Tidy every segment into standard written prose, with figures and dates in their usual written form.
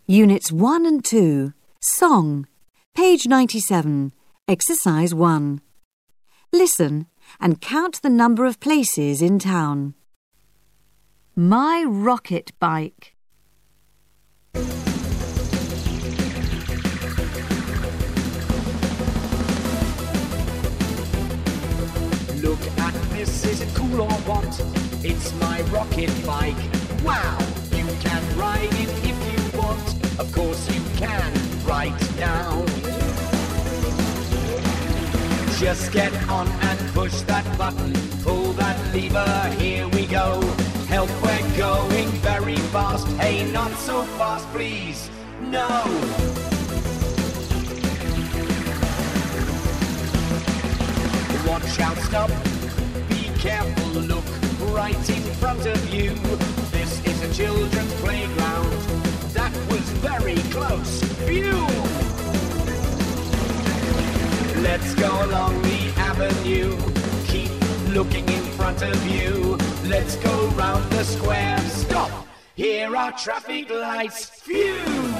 Units 1 and 2. Song. Page 97. Exercise 1. Listen and count the number of places in town. My rocket bike. Look at this, is it cool or what? It's my rocket bike. Wow! You can ride it if you want. Of course you can, right now. Just get on and push that button. Pull that lever, here we go. Help, we're going very fast. Hey, not so fast, please. No! Watch out, stop, be careful, look right in front of you. This is a children's playground. That was very close. Phew! Let's go along the avenue. Keep looking in front of you. Let's go round the square. Stop! Here are traffic lights. Phew!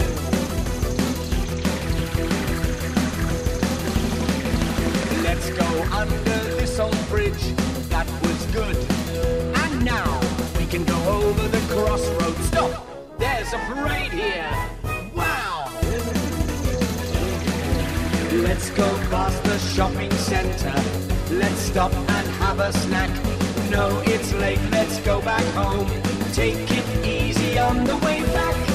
Let's go under this old bridge. That was good. And now we can go over the crossroads. Stop! There's a parade here. Wow! Let's go past the shopping center. Let's stop and have a snack. No, it's late. Let's go back home. Take it easy on the way back.